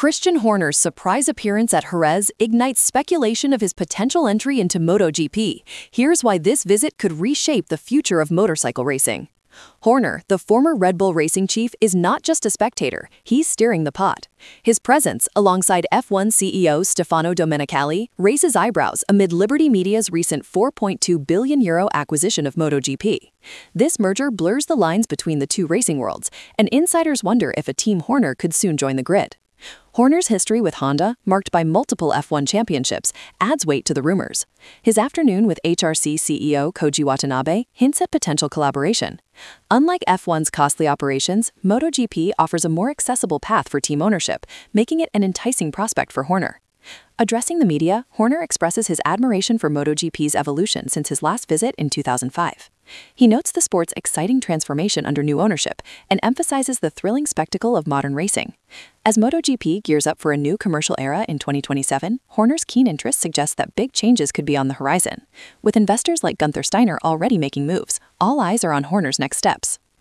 Christian Horner's surprise appearance at Jerez ignites speculation of his potential entry into MotoGP. Here's why this visit could reshape the future of motorcycle racing. Horner, the former Red Bull Racing chief, is not just a spectator, he's steering the pot. His presence, alongside F1 CEO Stefano Domenicali, raises eyebrows amid Liberty Media's recent €4.2 billion acquisition of MotoGP. This merger blurs the lines between the two racing worlds, and insiders wonder if a Team Horner could soon join the grid. Horner's history with Honda, marked by multiple F1 championships, adds weight to the rumors. His afternoon with HRC CEO Koji Watanabe hints at potential collaboration. Unlike F1's costly operations, MotoGP offers a more accessible path for team ownership, making it an enticing prospect for Horner. Addressing the media, Horner expresses his admiration for MotoGP's evolution since his last visit in 2005. He notes the sport's exciting transformation under new ownership and emphasizes the thrilling spectacle of modern racing. As MotoGP gears up for a new commercial era in 2027, Horner's keen interest suggests that big changes could be on the horizon. With investors like Gunther Steiner already making moves, all eyes are on Horner's next steps.